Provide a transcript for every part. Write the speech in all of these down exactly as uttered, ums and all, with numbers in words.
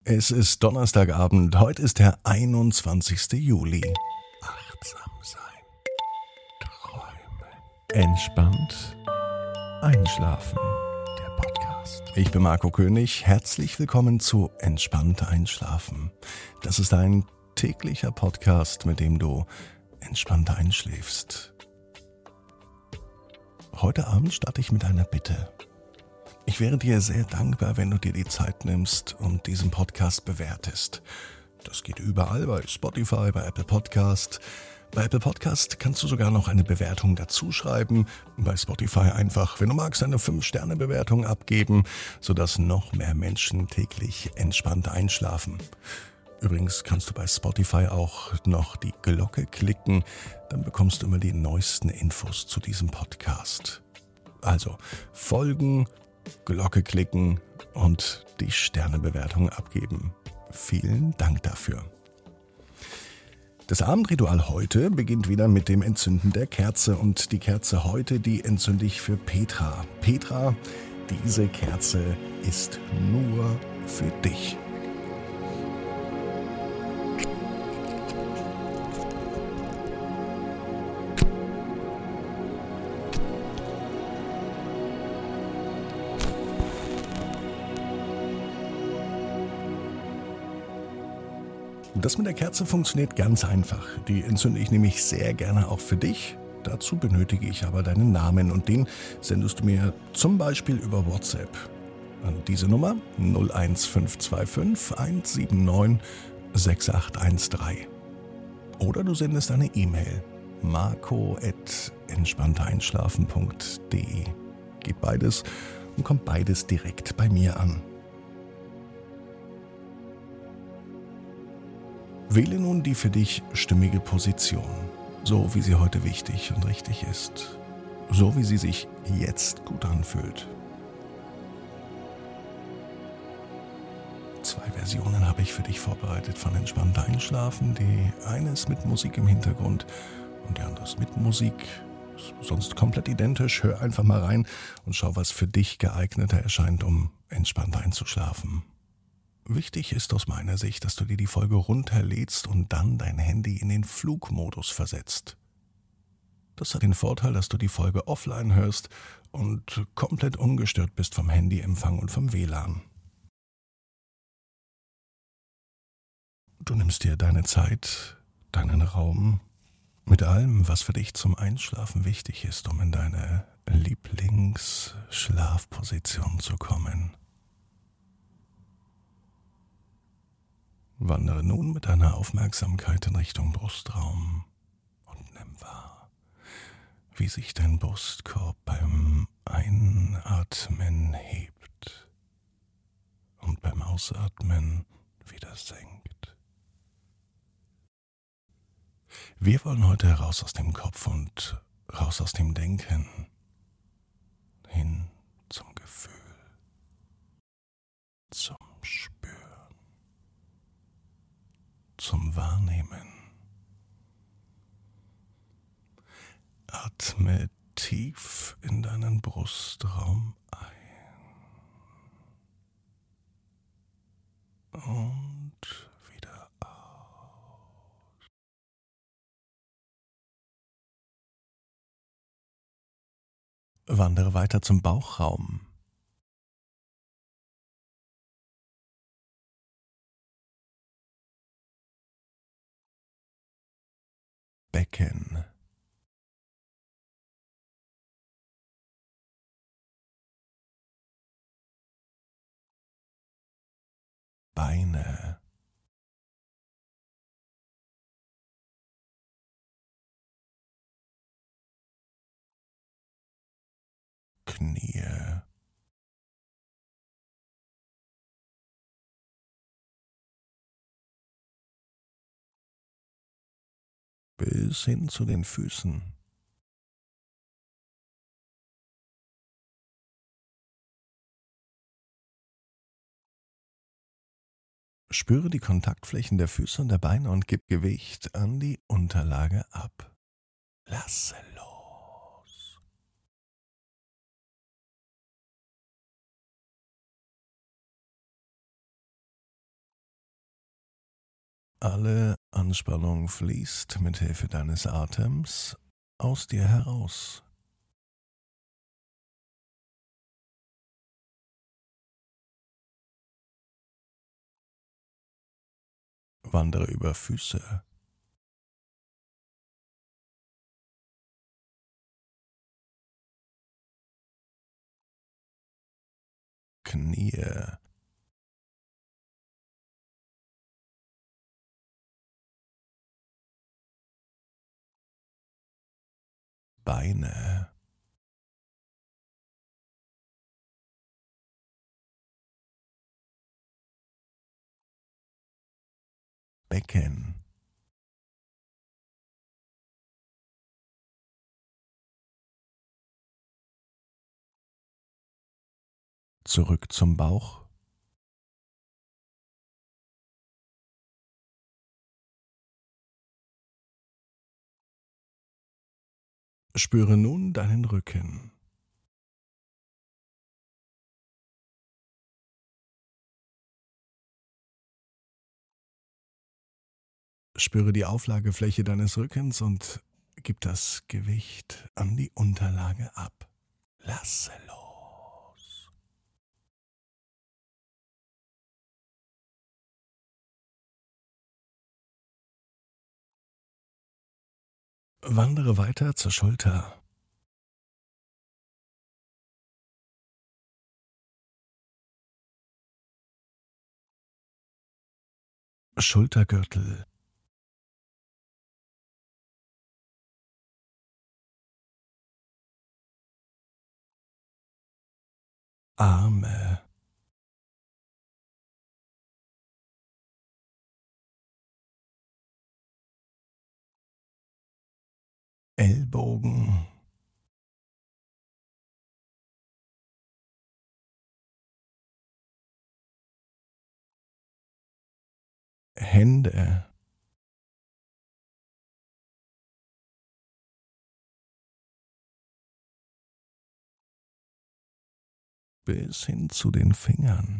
Es ist Donnerstagabend, heute ist der einundzwanzigste Juli. Achtsam sein, träumen, entspannt einschlafen. Der Podcast. Ich bin Marco König, herzlich willkommen zu Entspannt einschlafen. Das ist ein täglicher Podcast, mit dem du entspannt einschläfst. Heute Abend starte ich mit einer Bitte. Ich wäre dir sehr dankbar, wenn du dir die Zeit nimmst und diesen Podcast bewertest. Das geht überall, bei Spotify, bei Apple Podcast. Bei Apple Podcast kannst du sogar noch eine Bewertung dazu schreiben. Bei Spotify einfach, wenn du magst, eine fünf Sterne Bewertung abgeben, sodass noch mehr Menschen täglich entspannt einschlafen. Übrigens kannst du bei Spotify auch noch die Glocke klicken, dann bekommst du immer die neuesten Infos zu diesem Podcast. Also folgen, Glocke klicken und die Sternebewertung abgeben. Vielen Dank dafür. Das Abendritual heute beginnt wieder mit dem Entzünden der Kerze und die Kerze heute, die entzünde ich für Petra. Petra, diese Kerze ist nur für dich. Das mit der Kerze funktioniert ganz einfach. Die entzünde ich nämlich sehr gerne auch für dich. Dazu benötige ich aber deinen Namen und den sendest du mir zum Beispiel über WhatsApp an diese Nummer null eins fünf zwei fünf eins sieben neun sechs acht eins drei. Oder du sendest eine E-Mail marco at entspannteinschlafen punkt de. Geht beides und kommt beides direkt bei mir an. Wähle nun die für dich stimmige Position, so wie sie heute wichtig und richtig ist, so wie sie sich jetzt gut anfühlt. Zwei Versionen habe ich für dich vorbereitet von Entspannt einschlafen. Die eine ist mit Musik im Hintergrund und die andere ist mit Musik. Sonst komplett identisch. Hör einfach mal rein und schau, was für dich geeigneter erscheint, um entspannt einzuschlafen. Wichtig ist aus meiner Sicht, dass du dir die Folge runterlädst und dann dein Handy in den Flugmodus versetzt. Das hat den Vorteil, dass du die Folge offline hörst und komplett ungestört bist vom Handyempfang und vom W L A N. Du nimmst dir deine Zeit, deinen Raum, mit allem, was für dich zum Einschlafen wichtig ist, um in deine Lieblingsschlafposition zu kommen. Wandere nun mit deiner Aufmerksamkeit in Richtung Brustraum und nimm wahr, wie sich dein Brustkorb beim Einatmen hebt und beim Ausatmen wieder senkt. Wir wollen heute raus aus dem Kopf und raus aus dem Denken, hin zum Gefühl, zum Spüren, zum Wahrnehmen. Atme tief in deinen Brustraum ein und wieder aus. Wandere weiter zum Bauchraum. Becken. Beine. Knie. Bis hin zu den Füßen. Spüre die Kontaktflächen der Füße und der Beine und gib Gewicht an die Unterlage ab. Lasse los. Alle Anspannung fließt mit Hilfe deines Atems aus dir heraus. Wandere über Füße, Knie, Beine, Becken, zurück zum Bauch, spüre nun deinen Rücken, spüre die Auflagefläche deines Rückens und gib das Gewicht an die Unterlage ab. Lasse los. Wandere weiter zur Schulter, Schultergürtel, Arme, Ellbogen, Hände, bis hin zu den Fingern.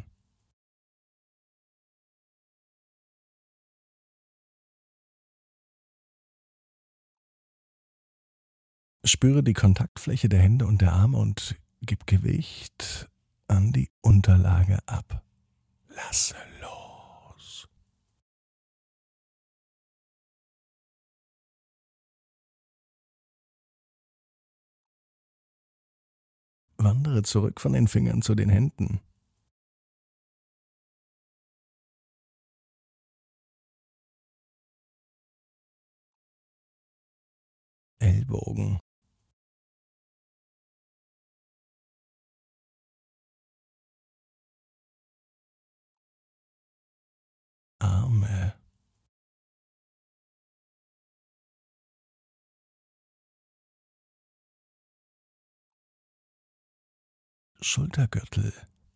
Spüre die Kontaktfläche der Hände und der Arme und gib Gewicht an die Unterlage ab. Lasse los. Wandere zurück von den Fingern zu den Händen. Ellbogen, Arme, Schultergürtel,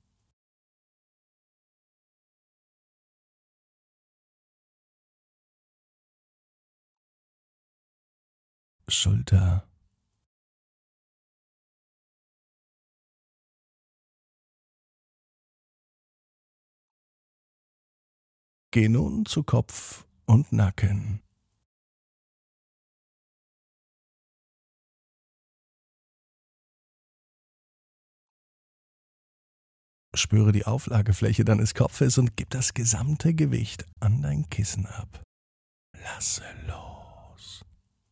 Schulter, geh nun zu Kopf und Nacken. Spüre die Auflagefläche deines Kopfes und gib das gesamte Gewicht an dein Kissen ab. Lasse los.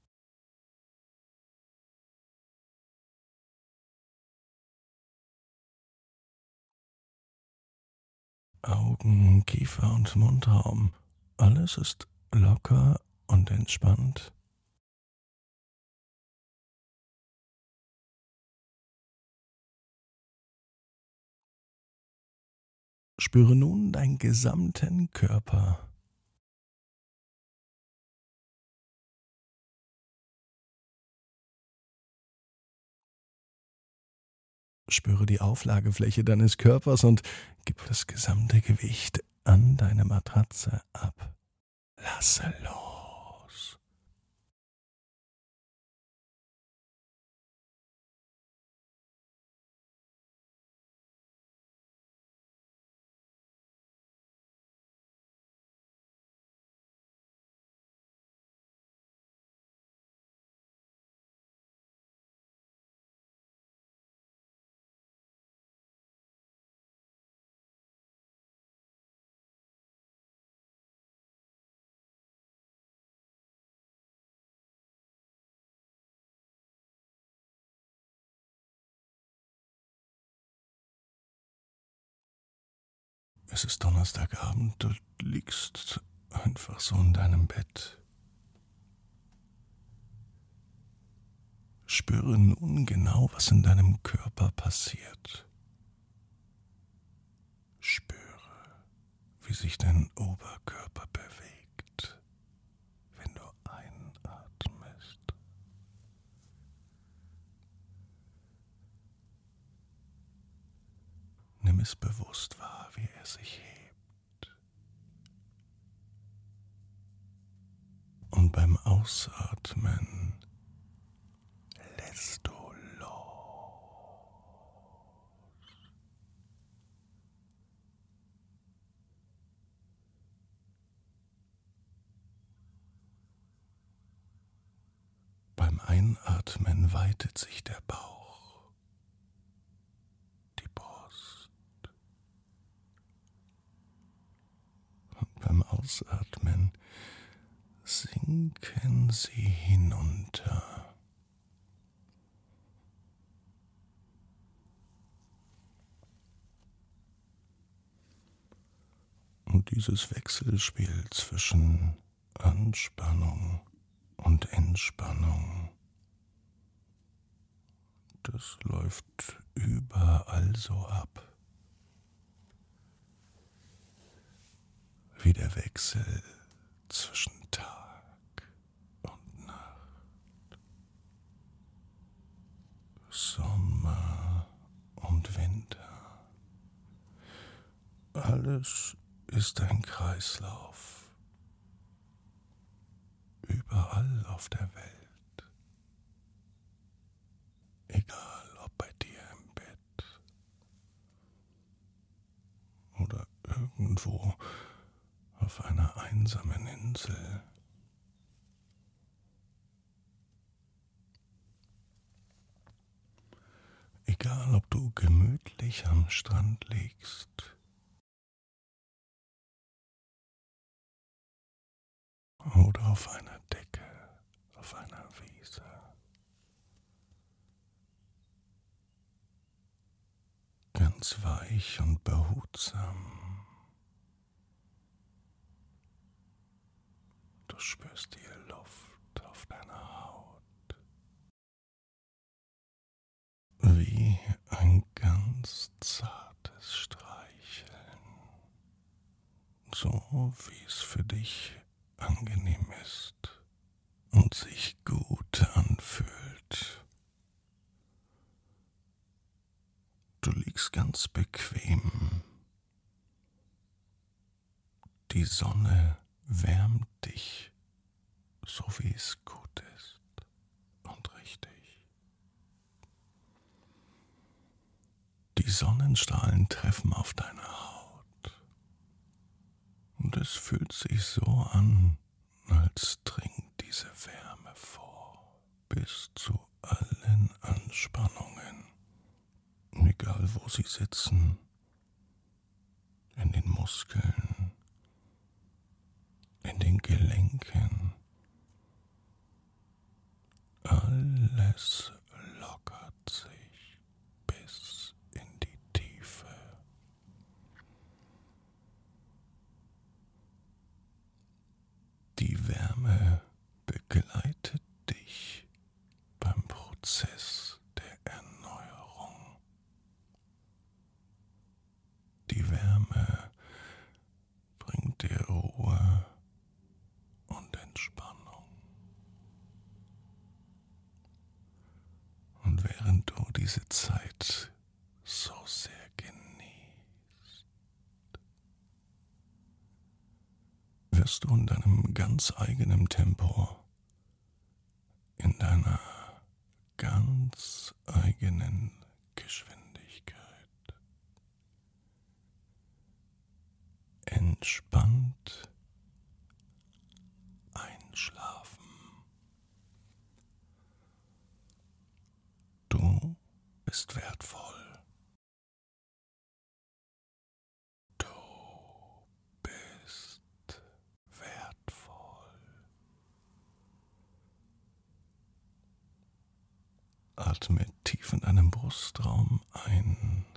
Augen, Kiefer und Mundraum. Alles ist locker und entspannt. Spüre nun deinen gesamten Körper. Spüre die Auflagefläche deines Körpers und gib das gesamte Gewicht an deine Matratze ab. Lasse los. Es ist Donnerstagabend, du liegst einfach so in deinem Bett. Spüre nun genau, was in deinem Körper passiert. Spüre, wie sich dein Oberkörper bewegt, wenn du einatmest. Nimm es bewusst wahr, wie er sich hebt. Und beim Ausatmen lässt du los. Beim Einatmen weitet sich der Bauch, die Brust. Und beim Ausatmen sinken sie hinunter. Und dieses Wechselspiel zwischen Anspannung und Entspannung, das läuft überall so ab. Wie der Wechsel zwischen Tag und Nacht, Sommer und Winter. Alles ist ein Kreislauf. Überall auf der Welt. Egal ob bei dir im Bett oder irgendwo auf einer einsamen Insel. Egal ob du gemütlich am Strand liegst oder auf einer Decke, auf einer Wiese. Ganz weich und behutsam. Du spürst die Luft auf deiner Haut. Wie ein ganz zartes Streicheln. So wie es für dich angenehm ist und sich gut anfühlt. Du liegst ganz bequem. Die Sonne wärmt dich, so wie es gut ist und richtig. Die Sonnenstrahlen treffen auf deine Haut und es fühlt sich so an, als dringt diese Wärme vor bis zu allen Anspannungen, egal wo sie sitzen, in den Muskeln, in den Gelenken. Alles lockert sich bis in die Tiefe. Die Wärme begleitet dich beim Prozess der Erneuerung. Die Wärme bringt dir Ruhe und Entspannung. Und während du diese Zeit so sehr genießt, wirst du in deinem ganz eigenen Tempo, in deiner ganz eigenen Geschwindigkeit entspannt einschlafen. Du bist wertvoll. Du bist wertvoll. Atme tief in deinem Brustraum ein